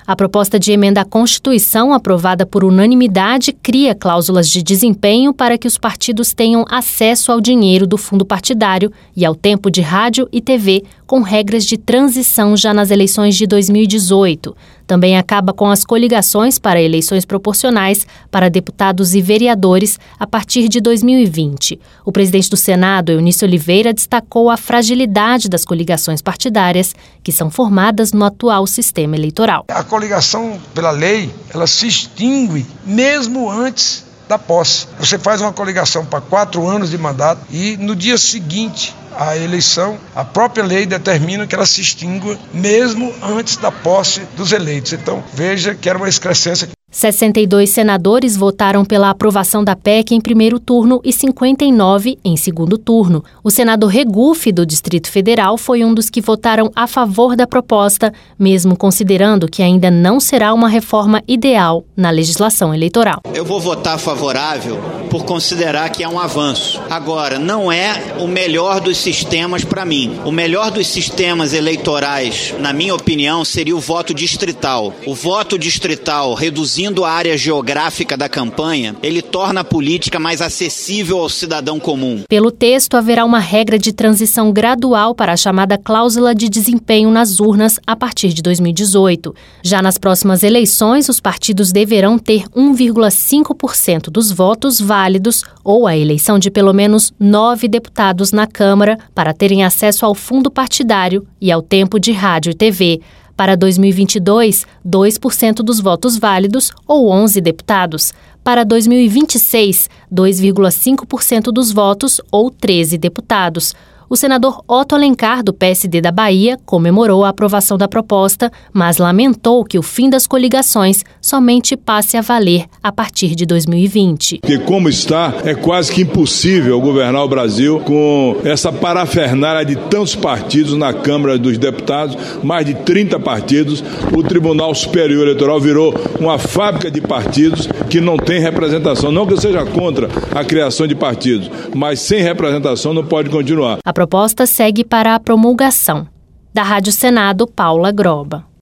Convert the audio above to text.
A proposta de emenda à Constituição, aprovada por unanimidade, cria cláusulas de desempenho para que os partidos tenham acesso ao dinheiro do fundo partidário e ao tempo de rádio e TV, com regras de transição já nas eleições de 2018. Também acaba com as coligações para eleições proporcionais para deputados e vereadores a partir de 2020. O presidente do Senado, Eunício Oliveira, destacou a fragilidade das coligações partidárias, que são formadas no atual sistema eleitoral. A coligação, pela lei, ela se extingue mesmo antes da posse. Você faz uma coligação para 4 anos de mandato e no dia seguinte à eleição, a própria lei determina que ela se extingue mesmo antes da posse dos eleitos. Então, veja que era uma excrescência. 62 senadores votaram pela aprovação da PEC em primeiro turno e 59 em segundo turno. O senador Regufe, do Distrito Federal, foi um dos que votaram a favor da proposta, mesmo considerando que ainda não será uma reforma ideal na legislação eleitoral. Eu vou votar favorável por considerar que é um avanço. Agora, não é o melhor dos sistemas para mim. O melhor dos sistemas eleitorais, na minha opinião, seria o voto distrital. O voto distrital, reduzindo a área geográfica da campanha, ele torna a política mais acessível ao cidadão comum. Pelo texto, haverá uma regra de transição gradual para a chamada cláusula de desempenho nas urnas a partir de 2018. Já nas próximas eleições, os partidos deverão ter 1,5% dos votos válidos ou a eleição de pelo menos 9 deputados na Câmara para terem acesso ao fundo partidário e ao tempo de rádio e TV. Para 2022, 2% dos votos válidos ou 11 deputados. Para 2026, 2,5% dos votos ou 13 deputados. O senador Otto Alencar, do PSD da Bahia, comemorou a aprovação da proposta, mas lamentou que o fim das coligações somente passe a valer a partir de 2020. Porque como está, é quase que impossível governar o Brasil com essa parafernália de tantos partidos na Câmara dos Deputados, mais de 30 partidos. O Tribunal Superior Eleitoral virou uma fábrica de partidos que não tem representação. Não que eu seja contra a criação de partidos, mas sem representação não pode continuar. A proposta segue para a promulgação. Da Rádio Senado, Paula Groba.